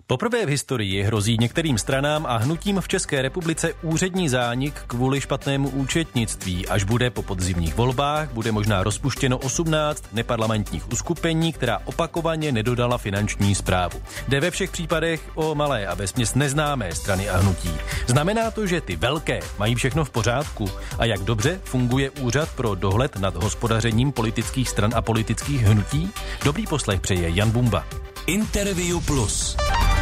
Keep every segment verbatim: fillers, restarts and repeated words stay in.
Poprvé v historii hrozí některým stranám a hnutím v České republice úřední zánik kvůli špatnému účetnictví. Až bude po podzimních volbách, bude možná rozpuštěno osmnáct neparlamentních uskupení, která opakovaně nedodala finanční správu. Jde ve všech případech o malé a vesměs neznámé strany a hnutí. Znamená to, že ty velké mají všechno v pořádku? A jak dobře funguje úřad pro dohled nad hospodařením politických stran a politických hnutí? Dobrý poslech přeje Jan Bumba. Interview Plus.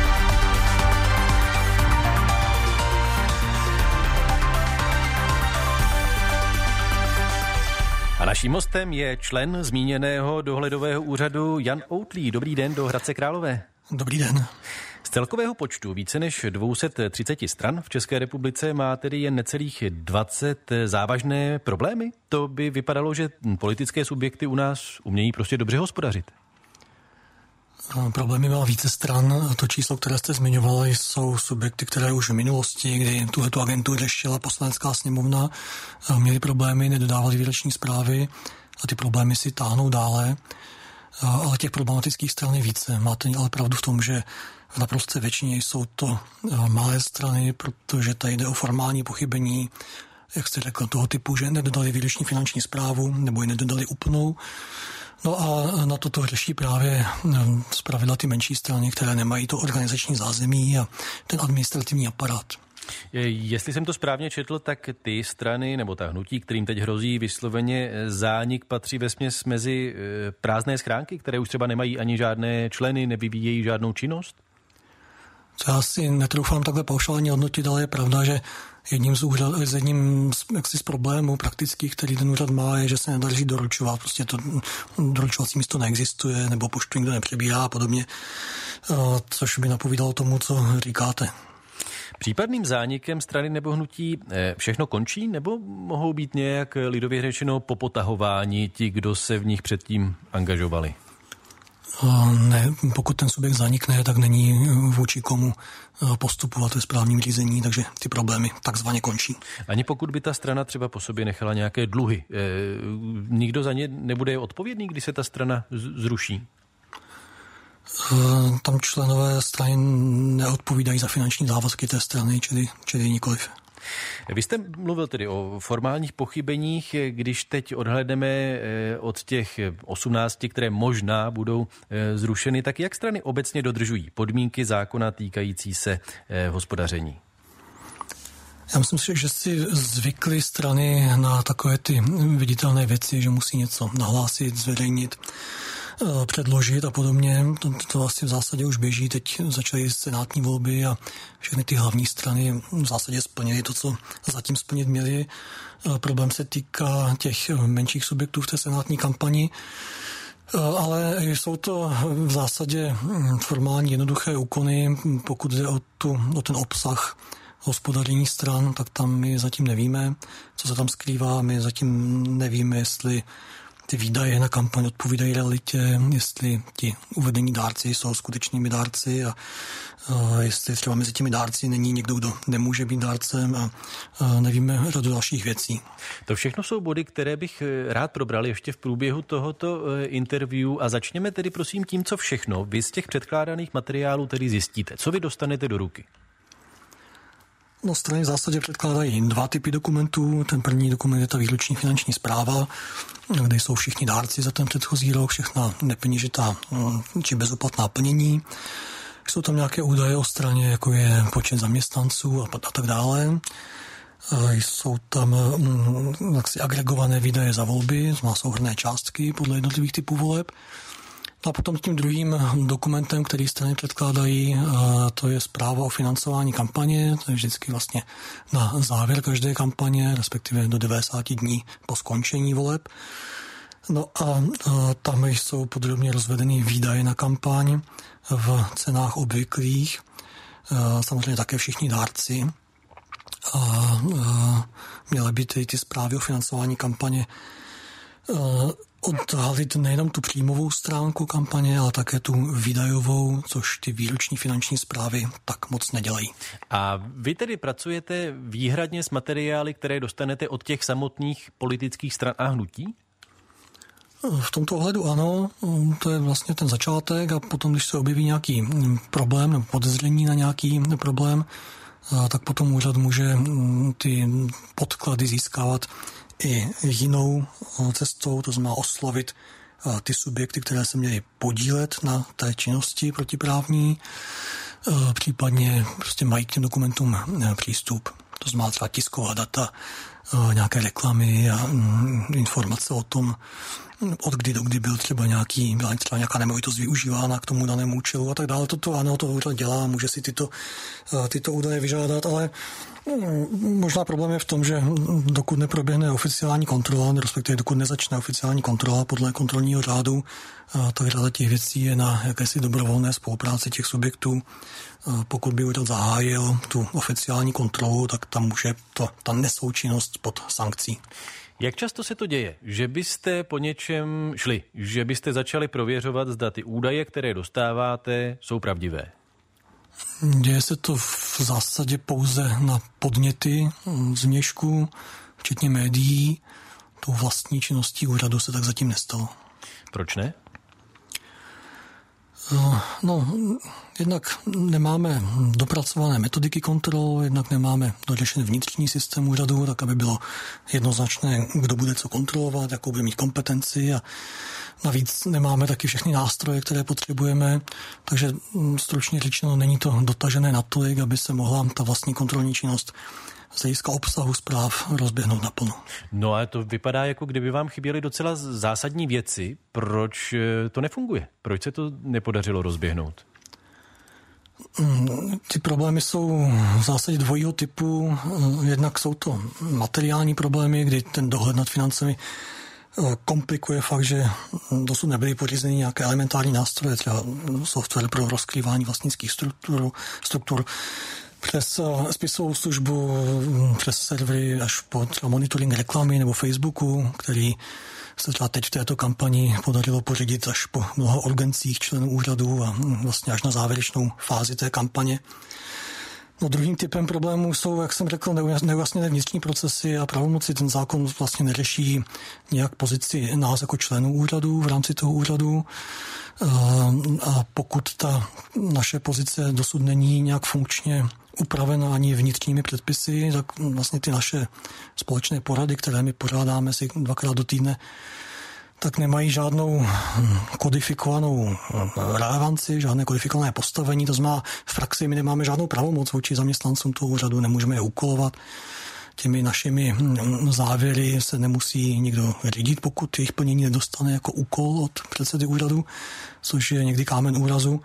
A naším hostem je člen zmíněného dohledového úřadu Jan Outlý. Dobrý den do Hradce Králové. Dobrý den. Z celkového počtu více než dvě stě třicet stran v České republice má tedy jen necelých dvacet závažné problémy. To by vypadalo, že politické subjekty u nás umějí prostě dobře hospodařit. Problémy má více stran. To číslo, které jste zmiňovali, jsou subjekty, které už v minulosti, kdy tuhletu agentu řešila Poslanecká sněmovna, měly problémy, nedodávali výroční zprávy a ty problémy si táhnou dále. Ale těch problematických stran je více. Máte ale pravdu v tom, že v naprosté většině jsou to malé strany, protože tady jde o formální pochybení, jak jste řekl, toho typu, že nedodali výroční finanční zprávu nebo ji nedodali úplnou. No a na toto řeší právě zpravidla ty menší strany, které nemají to organizační zázemí a ten administrativní aparát. Jestli jsem to správně četl, tak ty strany nebo ta hnutí, kterým teď hrozí vysloveně zánik, patří vesměs mezi prázdné schránky, které už třeba nemají ani žádné členy, nevyvíjejí žádnou činnost? To já si netroufám takhle paušálně hodnotit, ale je pravda, že jedním z, úřad, z jedním z, jaksi z problémů praktických, který ten úřad má, je, že se nedaří doručovat. Prostě to doručovací místo neexistuje, nebo poštu nikdo nepřebírá a podobně, což by napovídalo tomu, co říkáte. Případným zánikem strany nebo hnutí všechno končí, nebo mohou být nějak lidově řečeno popotahováni ti, kdo se v nich předtím angažovali? Ne, pokud ten subjekt zanikne, tak není vůči komu postupovat ve správním řízení, takže ty problémy takzvaně končí. Ani pokud by ta strana třeba po sobě nechala nějaké dluhy, e, nikdo za ně nebude odpovědný, když se ta strana zruší? E, tam členové strany neodpovídají za finanční závazky té strany, čili, čili nikoliv. Vy jste mluvil tedy o formálních pochybeních, když teď odhlédneme od těch osmnácti, které možná budou zrušeny, tak jak strany obecně dodržují podmínky zákona týkající se hospodaření? Já myslím si, že si zvykly strany na takové ty viditelné věci, že musí něco nahlásit, zveřejnit, předložit a podobně. To, to asi v zásadě už běží. Teď začaly senátní volby a všechny ty hlavní strany v zásadě splnily to, co zatím splnit měly. Problém se týká těch menších subjektů v té senátní kampani, ale jsou to v zásadě formální jednoduché úkony. Pokud jde o, tu, o ten obsah hospodaření stran, tak tam my zatím nevíme, co se tam skrývá. My zatím nevíme, jestli ty výdaje na kampaň odpovídají realitě, jestli ti uvedení dárci jsou skutečnými dárci a, a jestli třeba mezi těmi dárci není někdo, kdo nemůže být dárcem a, a nevíme řadu dalších věcí. To všechno jsou body, které bych rád probral ještě v průběhu tohoto interview a začněme tedy prosím tím, co všechno vy z těch předkládaných materiálů tedy zjistíte. Co vy dostanete do ruky? No, strany v zásadě předkládají dva typy dokumentů. Ten první dokument je ta výroční finanční zpráva, kde jsou všichni dárci za ten předchozí rok, všechna nepeněžitá či bezúplatná plnění. Jsou tam nějaké údaje o straně, jako je počet zaměstnanců a, a tak dále. Jsou tam jaksi agregované výdaje za volby, má souhrnné částky podle jednotlivých typů voleb. A potom tím druhým dokumentem, který strany předkládají, to je zpráva o financování kampaně, to je vždycky vlastně na závěr každé kampaně, respektive do devadesát dní po skončení voleb. No a tam jsou podrobně rozvedeny výdaje na kampaň v cenách obvyklých, samozřejmě také všichni dárci. A měly by ty, ty zprávy o financování kampaně odhalit nejenom tu příjmovou stránku kampaně, ale také tu výdajovou, což ty výroční finanční zprávy tak moc nedělají. A vy tedy pracujete výhradně s materiály, které dostanete od těch samotných politických stran a hnutí? V tomto ohledu ano, to je vlastně ten začátek a potom, když se objeví nějaký problém nebo podezření na nějaký problém, tak potom úřad může ty podklady získávat i jinou cestou, to znamená oslovit ty subjekty, které se měly podílet na té činnosti protiprávní, případně prostě mají k těm dokumentům přístup. To znamená třeba tisková data, nějaké reklamy a informace o tom, od kdy do kdy byl třeba nějaký, byla třeba nějaká nemovitost využívána k tomu danému účelu a tak dále. Toto ano, to úřad dělá, může si tyto, tyto údaje vyžádat, ale možná problém je v tom, že dokud neproběhne oficiální kontrola, respektive dokud nezačne oficiální kontrola podle kontrolního řádu, tak řada těch věcí je na jakési dobrovolné spolupráci těch subjektů. Pokud by úřad zahájil tu oficiální kontrolu, tak tam může to, ta nesoučinnost pod sankcí. Jak často se to děje, že byste po něčem šli, že byste začali prověřovat, zda ty údaje, které dostáváte, jsou pravdivé? Děje se to v zásadě pouze na podněty zvnějšku, včetně médií. Tou vlastní činností úřadu se tak zatím nestalo. Proč ne? No, jednak nemáme dopracované metodiky kontrol, jednak nemáme dořešený vnitřní systém úřadu, tak aby bylo jednoznačné, kdo bude co kontrolovat, jakou bude mít kompetenci a navíc nemáme taky všechny nástroje, které potřebujeme, takže stručně řečeno není to dotažené natolik, aby se mohla ta vlastní kontrolní činnost z hlediska obsahu zpráv rozběhnout naplno. No ale to vypadá, jako kdyby vám chyběly docela zásadní věci. Proč to nefunguje? Proč se to nepodařilo rozběhnout? Ty problémy jsou v zásadě dvojího typu. Jednak jsou to materiální problémy, kdy ten dohled nad financemi komplikuje fakt, že dosud nebyly pořízeny nějaké elementární nástroje, třeba software pro rozkrývání vlastnických struktur, struktur přes spisovou službu, přes servery až po třeba monitoring reklamy nebo Facebooku, který se třeba teď v této kampani podařilo pořídit až po mnoha urgencích členů úřadu a vlastně až na závěrečnou fázi té kampaně. No, druhým typem problémů jsou, jak jsem řekl, neujasněné vnitřní procesy a pravomoci. Ten zákon vlastně neřeší nějak pozici nás jako členů úřadu v rámci toho úřadu. A pokud ta naše pozice dosud není nějak funkčně upravena ani vnitřními předpisy, tak vlastně ty naše společné porady, které my pořádáme si dvakrát do týdne, tak nemají žádnou kodifikovanou relevanci, žádné kodifikované postavení. To znamená, v praxi my nemáme žádnou pravomoc vůči zaměstnancům toho úřadu, nemůžeme je úkolovat. Těmi našimi závěry se nemusí nikdo řídit, pokud jejich plnění nedostane jako úkol od předsedy úřadu, což je někdy kámen úrazu.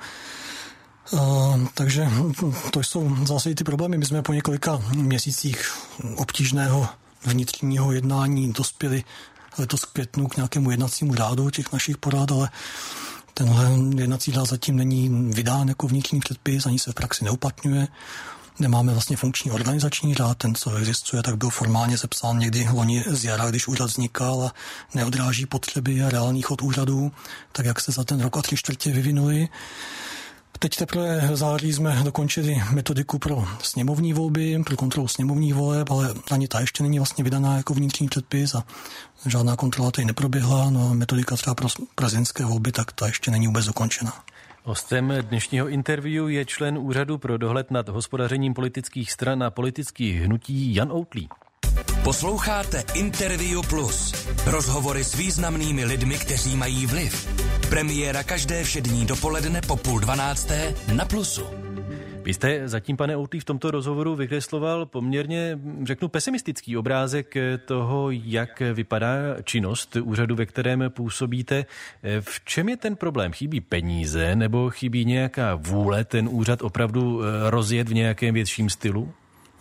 Uh, takže to jsou zase ty problémy. My jsme po několika měsících obtížného vnitřního jednání dospěli letos k květnu k nějakému jednacímu řádu těch našich porad, ale tenhle jednací řád zatím není vydán jako vnitřní předpis, ani se v praxi neuplatňuje. Nemáme vlastně funkční organizační řád, ten, co existuje, tak byl formálně sepsán někdy loni z jara, když úřad vznikal a neodráží potřeby a reálných chod úřadů, tak jak se za ten rok a tři čtvrtě vyvinuli. Teď teprve v září jsme dokončili metodiku pro sněmovní volby, pro kontrolu sněmovních voleb, ale ani ta ještě není vlastně vydaná jako vnitřní předpis a žádná kontrola tady neproběhla. No a metodika třeba pro prezidentské volby, tak ta ještě není vůbec dokončena. Hostem dnešního interview je člen Úřadu pro dohled nad hospodařením politických stran a politických hnutí Jan Outlý. Posloucháte Interview Plus. Rozhovory s významnými lidmi, kteří mají vliv. Premiéra každé všední dopoledne po půl dvanácté na Plusu. Vy jste zatím, pane Outlý, v tomto rozhovoru vykresloval poměrně, řeknu, pesimistický obrázek toho, jak vypadá činnost úřadu, ve kterém působíte. V čem je ten problém? Chybí peníze nebo chybí nějaká vůle ten úřad opravdu rozjet v nějakém větším stylu?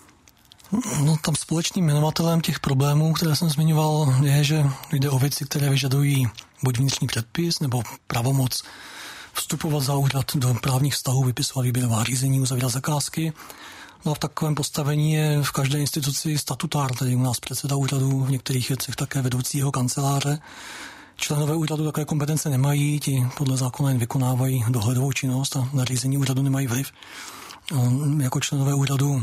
No, tam společným jmenovatelem těch problémů, které jsem zmiňoval, je, že jde o věci, které vyžadují buď vnitřní předpis nebo pravomoc vstupovat za úřad do právních vztahů, vypisovat výběrová řízení, uzavírat zakázky. No a v takovém postavení je v každé instituci statutár, tedy u nás předseda úřadu, v některých věcech také vedoucího kanceláře. Členové úřadu takové kompetence nemají, ti podle zákona jen vykonávají dohledovou činnost a na řízení úřadu nemají vliv. Jako členové úřadu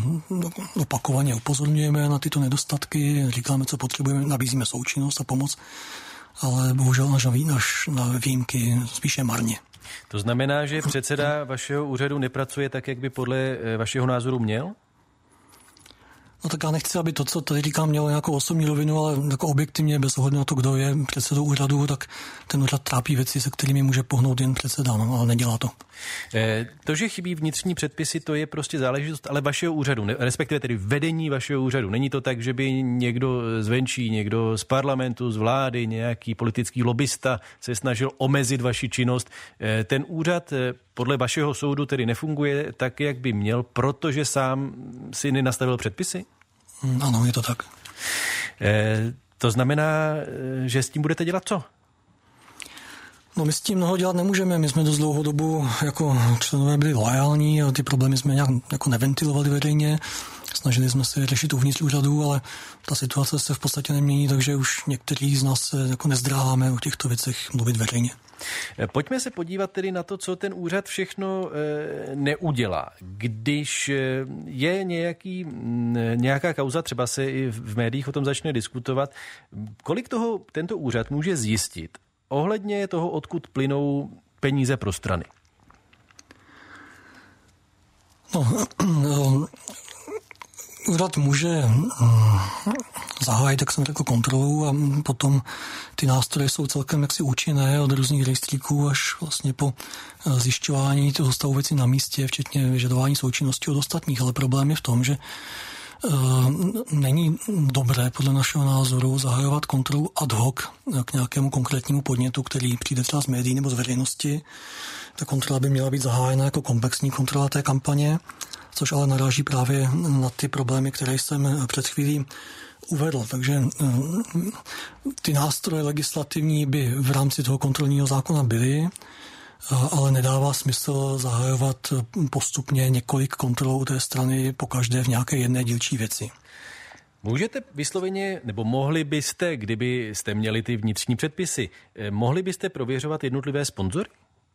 opakovaně upozorňujeme na tyto nedostatky, říkáme, co potřebujeme, nabízíme součinnost a pomoc, ale bohužel až na výjimky spíše marně. To znamená, že předseda vašeho úřadu nepracuje tak, jak by podle vašeho názoru měl? No tak já nechci, aby to, co tady říkám, mělo nějakou osobní rovinu, ale jako objektivně, bez ohledu na to, kdo je předsedou úřadu, tak ten úřad trápí věci, se kterými může pohnout jen předseda, no, ale nedělá to. E, to, že chybí vnitřní předpisy, to je prostě záležitost, ale vašeho úřadu, ne, respektive tedy vedení vašeho úřadu. Není to tak, že by někdo zvenčí, někdo z parlamentu, z vlády, nějaký politický lobista se snažil omezit vaši činnost. E, ten úřad e, podle vašeho soudu tedy nefunguje tak, jak by měl, protože sám si nenastavil předpisy? Ano, je to tak. E, to znamená, že s tím budete dělat co? No my s tím mnoho dělat nemůžeme. My jsme dost dlouhou dobu jako členové byli loajální a ty problémy jsme nějak jako neventilovali veřejně. Snažili jsme se řešit uvnitř úřadu, ale ta situace se v podstatě nemění, takže už někteří z nás se jako nezdráháme o těchto věcech mluvit veřejně. Pojďme se podívat tedy na to, co ten úřad všechno e, neudělá. Když je nějaký, nějaká kauza, třeba se i v médiích o tom začne diskutovat, kolik toho tento úřad může zjistit ohledně toho, odkud plynou peníze pro strany? No, úřad může zahájit, jak jsem řekl, kontrolu a potom ty nástroje jsou celkem jaksi účinné od různých rejstříků až vlastně po zjišťování toho stavu věcí na místě, včetně vyžadování součinnosti od ostatních. Ale problém je v tom, že není dobré podle našeho názoru zahajovat kontrolu ad hoc k nějakému konkrétnímu podnětu, který přijde třeba z médií nebo z veřejnosti. Ta kontrola by měla být zahájena jako komplexní kontrola té kampaně, což ale naráží právě na ty problémy, které jsem před chvílí uvedl. Takže ty nástroje legislativní by v rámci toho kontrolního zákona byly, ale nedává smysl zahajovat postupně několik kontrol té strany pokaždé v nějaké jedné dílčí věci. Můžete vysloveně, nebo mohli byste, kdyby jste měli ty vnitřní předpisy, mohli byste prověřovat jednotlivé sponzory?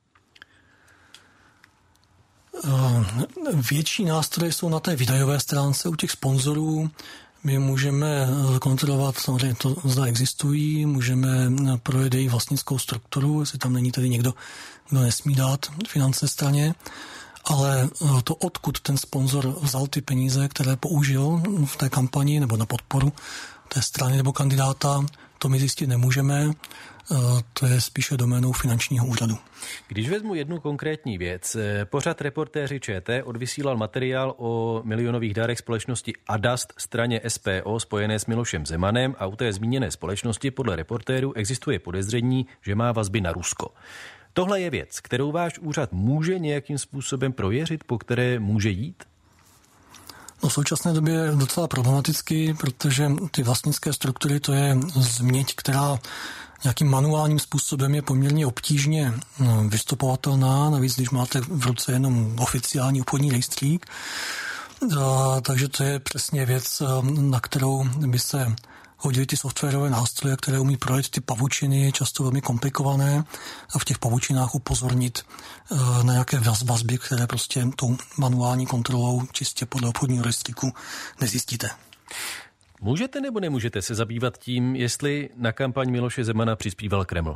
Větší nástroje jsou na té výdajové stránce u těch sponzorů. My můžeme kontrolovat, samozřejmě to zda existují, můžeme projet jejich vlastnickou strukturu, jestli tam není tedy někdo, kdo nesmí dát finance straně, ale to, odkud ten sponzor vzal ty peníze, které použil v té kampani nebo na podporu té strany nebo kandidáta, to my zjistit nemůžeme, to je spíše doménou finančního úřadu. Když vezmu jednu konkrétní věc, pořad Reportéři ČT odvysílal materiál o milionových dárech společnosti Adast straně S P O spojené s Milošem Zemanem a u té zmíněné společnosti podle reportérů existuje podezření, že má vazby na Rusko. Tohle je věc, kterou váš úřad může nějakým způsobem prověřit, po které může jít? No v současné době je docela problematicky, protože ty vlastnické struktury, to je změť, která nějakým manuálním způsobem je poměrně obtížně vystupovatelná, navíc když máte v ruce jenom oficiální obchodní rejstřík. Takže to je přesně věc, na kterou by se hodily ty softwarové nástroje, které umí projet ty pavučiny, často velmi komplikované, a v těch pavučinách upozornit na nějaké vazby, které prostě tou manuální kontrolou čistě podle obchodního rejstříku nezjistíte. Můžete nebo nemůžete se zabývat tím, jestli na kampaň Miloše Zemana přispíval Kreml?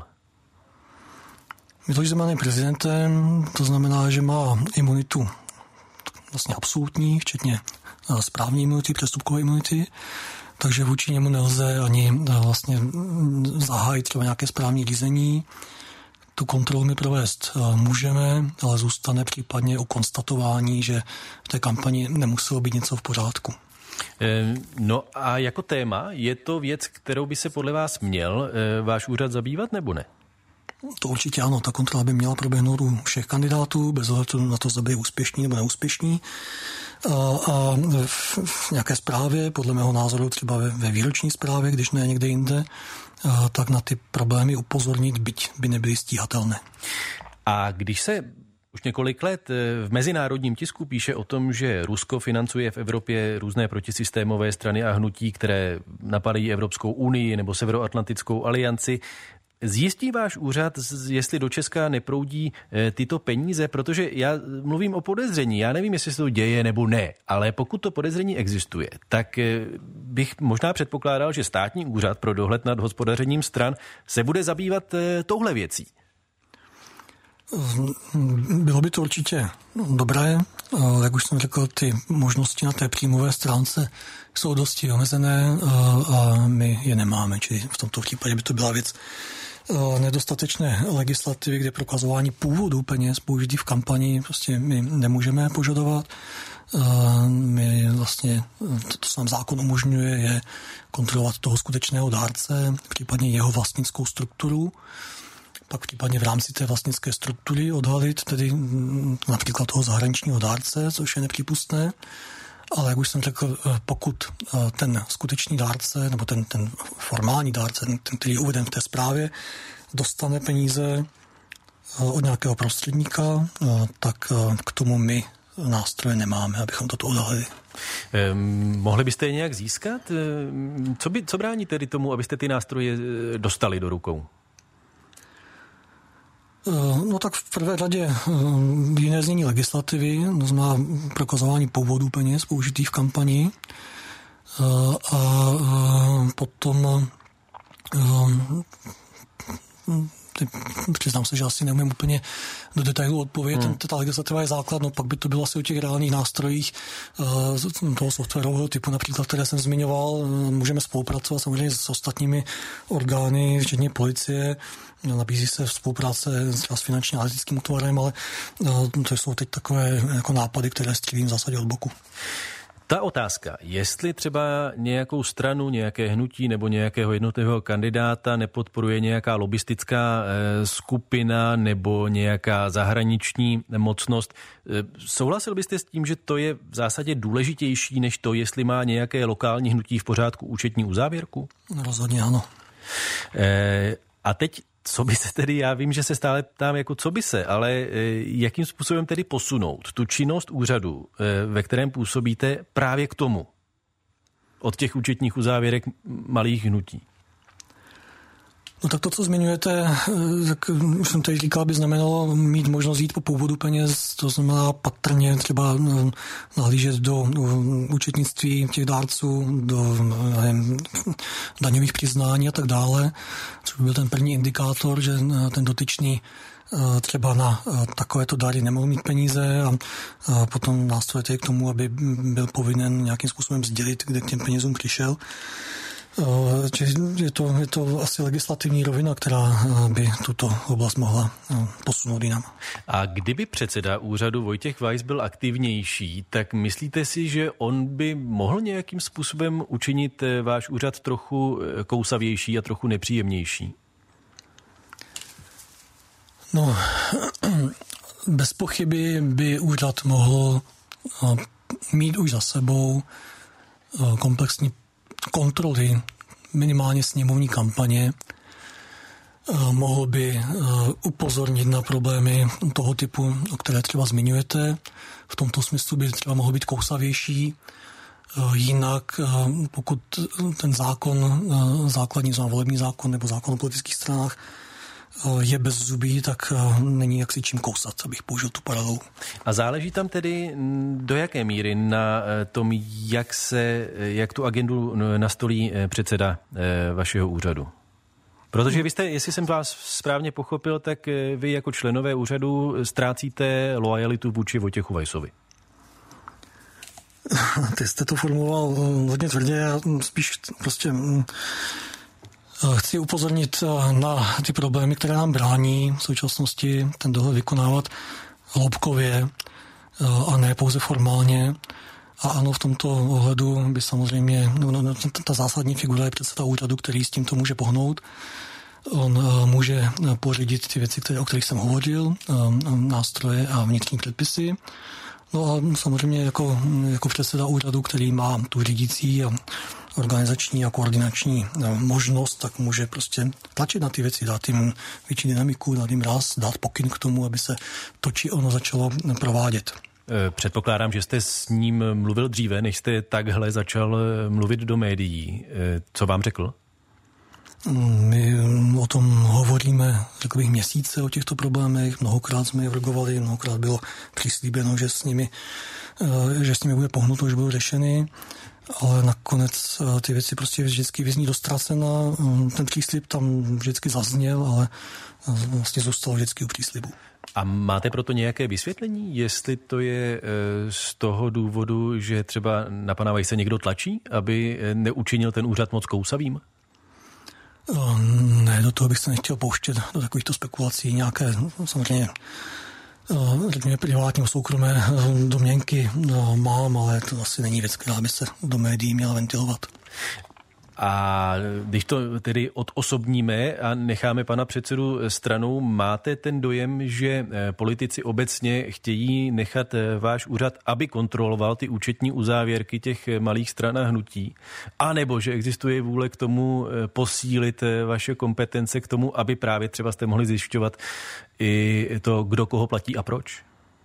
Miloš Zeman je prezidentem, to znamená, že má imunitu vlastně absolutní, včetně správní imunity, přestupkové imunity, takže vůči němu nelze ani vlastně zahájit třeba nějaké správní řízení. Tu kontrolu my provést můžeme, ale zůstane případně u konstatování, že v té kampani nemuselo být něco v pořádku. No a jako téma, je to věc, kterou by se podle vás měl váš úřad zabývat, nebo ne? To určitě ano, ta kontrola by měla proběhnout u všech kandidátů, bez ohledu na to, zda by úspěšní nebo neúspěšní. A, a v, v nějaké zprávě, podle mého názoru třeba ve, ve výroční zprávě, když ne někde jinde, a, tak na ty problémy upozornit, byť by nebyly stíhatelné. A když se už několik let v mezinárodním tisku píše o tom, že Rusko financuje v Evropě různé protisystémové strany a hnutí, které napadají Evropskou unii nebo Severoatlantickou alianci, Zjistí váš úřad, jestli do Česka neproudí tyto peníze, protože já mluvím o podezření, já nevím, jestli se to děje nebo ne, ale pokud to podezření existuje, tak bych možná předpokládal, že státní úřad pro dohled nad hospodařením stran se bude zabývat touhle věcí. Bylo by to určitě dobré, jak už jsem řekl, ty možnosti na té příjmové stránce jsou dosti omezené a my je nemáme, čili v tomto případě by to byla věc nedostatečné legislativy, kde prokazování původu peněz použitých v kampani prostě my nemůžeme požadovat. My vlastně, to, co nám zákon umožňuje, je kontrolovat toho skutečného dárce, případně jeho vlastnickou strukturu, pak případně v rámci té vlastnické struktury odhalit tedy například toho zahraničního dárce, což je nepřípustné. Ale jak už jsem řekl, pokud ten skutečný dárce, nebo ten, ten formální dárce, ten, který je uveden v té zprávě, dostane peníze od nějakého prostředníka, tak k tomu my nástroje nemáme, abychom toto odhalili. Um, mohli byste je nějak získat? Co, by, co brání tedy tomu, abyste ty nástroje dostali do rukou? No tak v prvé řadě jiné znění legislativy, to znamená prokazování původu peněz použitých v kampani a potom přiznám se, že asi neumím úplně do detailu odpovědět. Hmm. Ta legislativa je základ, no pak by to bylo asi o těch reálných nástrojích toho softwarového typu, například, které jsem zmiňoval. Můžeme spolupracovat samozřejmě s ostatními orgány, včetně policie. Nabízí se spolupráce s finančním analytickým útvarem, ale to jsou teď takové jako nápady, které střílím v zásadě od boku. Ta otázka, jestli třeba nějakou stranu, nějaké hnutí nebo nějakého jednotlivého kandidáta nepodporuje nějaká lobistická skupina nebo nějaká zahraniční mocnost, souhlasil byste s tím, že to je v zásadě důležitější než to, jestli má nějaké lokální hnutí v pořádku účetní uzávěrku? Rozhodně ano. E, a teď co by se tedy, já vím, že se stále ptám jako co by se, ale jakým způsobem tedy posunout tu činnost úřadu, ve kterém působíte, právě k tomu? Od těch účetních uzávěrek malých hnutí. No tak to, co zmiňujete, tak už jsem tady říkal, by znamenalo mít možnost jít po původu peněz, to znamená patrně třeba nahlížet do účetnictví těch dárců, do nevím, daňových přiznání a tak dále, což by byl ten první indikátor, že ten dotyčný třeba na takovéto dary nemohl mít peníze a potom následuje k tomu, aby byl povinen nějakým způsobem sdělit, kde k těm penězům přišel. Je to, je to asi legislativní rovina, která by tuto oblast mohla posunout jinam. A kdyby předseda úřadu Vojtěch Weiss byl aktivnější, tak myslíte si, že on by mohl nějakým způsobem učinit váš úřad trochu kousavější a trochu nepříjemnější? No, bez pochyby by úřad mohl mít už za sebou komplexní kontroly, minimálně sněmovní kampaně, mohl by upozornit na problémy toho typu, o které třeba zmiňujete. V tomto smyslu by třeba mohl být kousavější. Jinak, pokud ten zákon, základní volební zákon nebo zákon o politických stranách je bez zubí, tak není jak si čím kousat, abych použil tu paralelu. A záleží tam tedy do jaké míry na tom, jak se, jak tu agendu nastolí předseda vašeho úřadu? Protože vy jste, jestli jsem vás správně pochopil, tak vy jako členové úřadu ztrácíte loajalitu vůči Vojtěchu Weissovi. Ty jste to formuloval hodně tvrdě, já spíš prostě chci upozornit na ty problémy, které nám brání v současnosti ten dohled vykonávat hloubkově a ne pouze formálně. A ano, v tomto ohledu by samozřejmě, no, ta zásadní figura je předseda úřadu, který s tímto může pohnout. On může pořídit ty věci, které, o kterých jsem hovořil, nástroje a vnitřní předpisy. No a samozřejmě jako, jako předseda úřadu, který má tu řídící a organizační a koordinační možnost, tak může prostě tlačit na ty věci, dát jim větší dynamiku, dát jim ráz, dát pokyn k tomu, aby se to či ono začalo provádět. Předpokládám, že jste s ním mluvil dříve, než jste takhle začal mluvit do médií. Co vám řekl? My o tom hovoríme, řekl bych, měsíce o těchto problémech, mnohokrát jsme je vrgovali, mnohokrát bylo přislíbeno, že s nimi, že s nimi bude pohnuto, že budou řešeny, ale nakonec ty věci prostě vždycky vyzní dostracena. Ten příslib tam vždycky zazněl, ale vlastně zůstal vždycky u příslibu. A máte proto nějaké vysvětlení, jestli to je z toho důvodu, že třeba na pana Weisse někdo tlačí, aby neučinil ten úřad moc kousavým? Ne, do toho bych se nechtěl pouštět, do takovýchto spekulací, nějaké samozřejmě řekněme privátní soukromé domněnky mám, ale to asi není věc, která by se do médií měla ventilovat. A když to tedy odosobníme a necháme pana předsedu stranou, máte ten dojem, že politici obecně chtějí nechat váš úřad, aby kontroloval ty účetní uzávěrky těch malých stran a hnutí? A nebo že existuje vůle k tomu posílit vaše kompetence k tomu, aby právě třeba jste mohli zjišťovat i to, kdo koho platí a proč?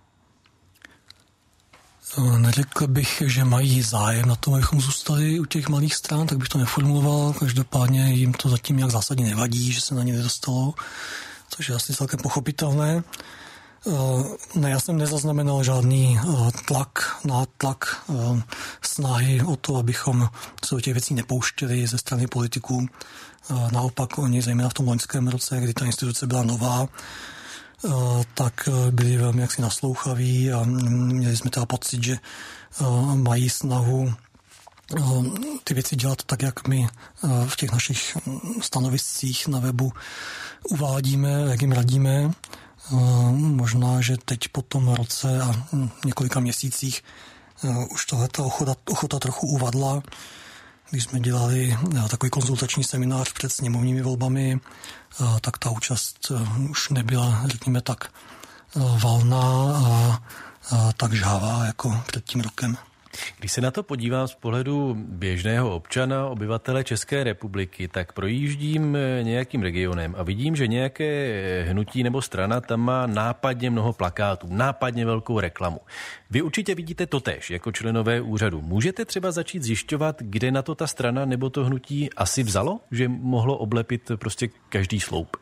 Neřekl bych, že mají zájem na tom, abychom zůstali u těch malých stran, tak bych to neformuloval. Každopádně jim to zatím nějak zásadně nevadí, že se na ně nedostalo, což je asi celkem pochopitelné. Ne, já jsem nezaznamenal žádný tlak, nátlak, snahy o to, abychom se do těch věcí nepouštěli ze strany politiků. Naopak oni, zejména v tom loňském roce, kdy ta instituce byla nová, tak byli velmi jaksi naslouchaví a měli jsme teda pocit, že mají snahu ty věci dělat tak, jak my v těch našich stanoviscích na webu uvádíme, jak jim radíme. Možná, že teď po tom roce a několika měsících už tohleta ochota, ochota trochu uvadla. Když jsme dělali takový konzultační seminář před sněmovními volbami, tak ta účast už nebyla, řekněme tak, valná a, a tak žhavá jako před tím rokem. Když se na to podívám z pohledu běžného občana, obyvatele České republiky, tak projíždím nějakým regionem a vidím, že nějaké hnutí nebo strana tam má nápadně mnoho plakátů, nápadně velkou reklamu. Vy určitě vidíte totéž jako členové úřadu. Můžete třeba začít zjišťovat, kde na to ta strana nebo to hnutí asi vzalo, že mohlo oblepit prostě každý sloup?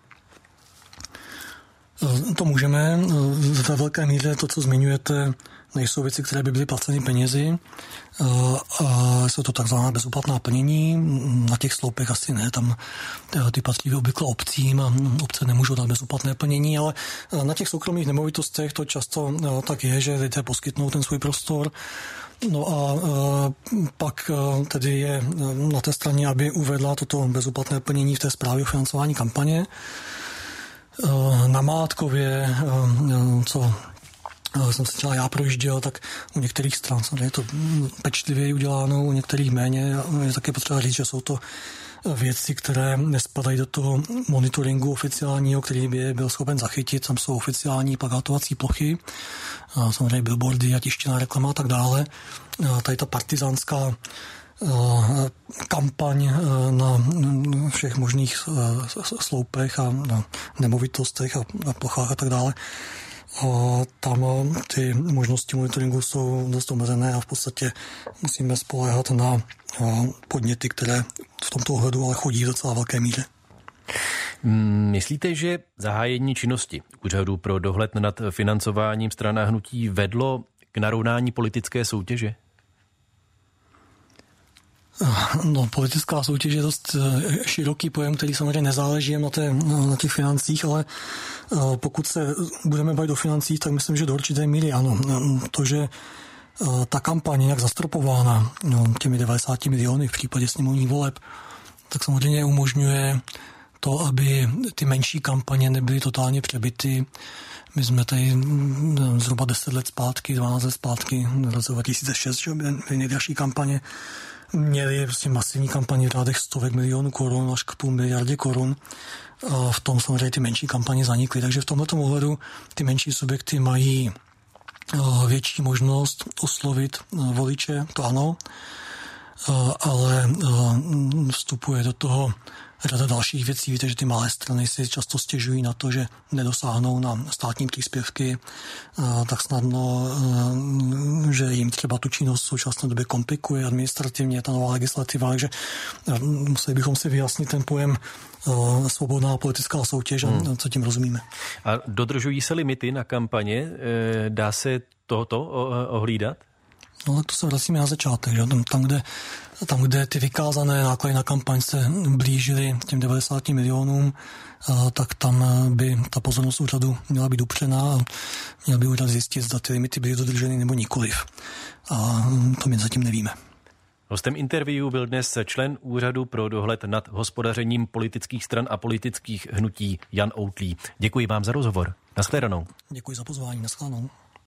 To můžeme. Ve velké míře to, co zmiňujete, nejsou věci, které by byly placeny penězi. A jsou to takzvaná bezúplatná plnění. Na těch sloupech asi ne, tam ty patří obvykle obcím a obce nemůžou dát bezúplatné plnění, ale na těch soukromých nemovitostech to často tak je, že lidé poskytnou ten svůj prostor. No a pak tedy je na té straně, aby uvedla toto bezúplatné plnění v té zprávě o financování kampaně. Na Mátkově, co jsem se třeba já projížděl, tak u některých stran samozřejmě je to pečlivě uděláno, u některých méně. Je také potřeba říct, že jsou to věci, které nespadají do toho monitoringu oficiálního, který by byl schopen zachytit. Tam jsou oficiální plakátovací plochy, samozřejmě billboardy a tištěná reklama a tak dále. Tady ta partizánská kampaň na všech možných sloupech a na nemovitostech a na plochách a tak dále. A tam ty možnosti monitoringu jsou dost omezené a v podstatě musíme spoléhat na podněty, které v tomto ohledu ale chodí v docela velké míře. Myslíte, že zahájení činnosti Úřadu pro dohled nad financováním stran a hnutí vedlo k narovnání politické soutěže? No, politická soutěž je dost široký pojem, který samozřejmě nezáleží na, té, na těch financích, ale pokud se budeme bavit o financích, tak myslím, že do určité míry ano. To, že ta kampaň je nějak zastropována těmi devadesáti miliony v případě sněmovních voleb, tak samozřejmě umožňuje to, aby ty menší kampaně nebyly totálně přebyty. My jsme tady zhruba deset let zpátky, dvanáct let zpátky, v roce dva tisíce šest, že byly nejdražší kampaně, měli prostě masivní kampaně v řádech stovek milionů korun až k půl miliardě korun. A v tom samozřejmě ty menší kampaně zanikly. Takže v tomto ohledu ty menší subjekty mají větší možnost oslovit voliče, to ano, ale vstupuje do toho řada dalších věcí. Víte, že ty malé strany si často stěžují na to, že nedosáhnou na státní příspěvky tak snadno, že jim třeba tu činnost v současné době komplikuje administrativně ta nová legislativa, takže museli bychom si vyjasnit ten pojem svobodná politická soutěž a hmm. co tím rozumíme. A dodržují se limity na kampaně? Dá se tohoto ohlídat? No tak to se vracíme na začátek, že? Tam, kde, tam, kde ty vykázané náklady na kampaň se blížily těm devadesáti milionům, tak tam by ta pozornost úřadu měla být upřená a měl by úřad zjistit, zda ty limity byly dodrženy nebo nikoliv. A to my zatím nevíme. Hostem interview byl dnes člen Úřadu pro dohled nad hospodařením politických stran a politických hnutí Jan Outlý. Děkuji vám za rozhovor. Nashledanou. Děkuji za pozvání. Nashledanou.